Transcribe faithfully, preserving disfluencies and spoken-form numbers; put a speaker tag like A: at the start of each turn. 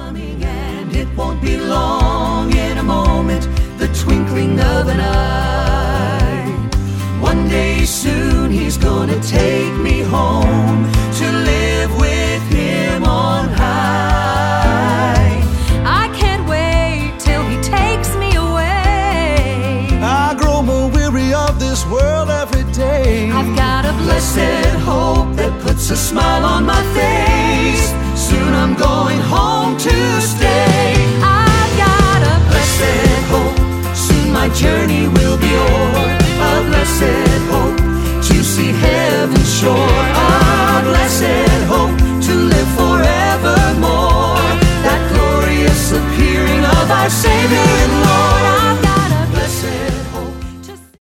A: coming, and it won't be long. In a moment, the twinkling of an eye. One day soon he's gonna take me home to live with him on high.
B: I can't wait till he takes me away.
C: I grow more weary of this world every day.
B: I've got a blessed
A: Blessed hope that puts a smile on my face.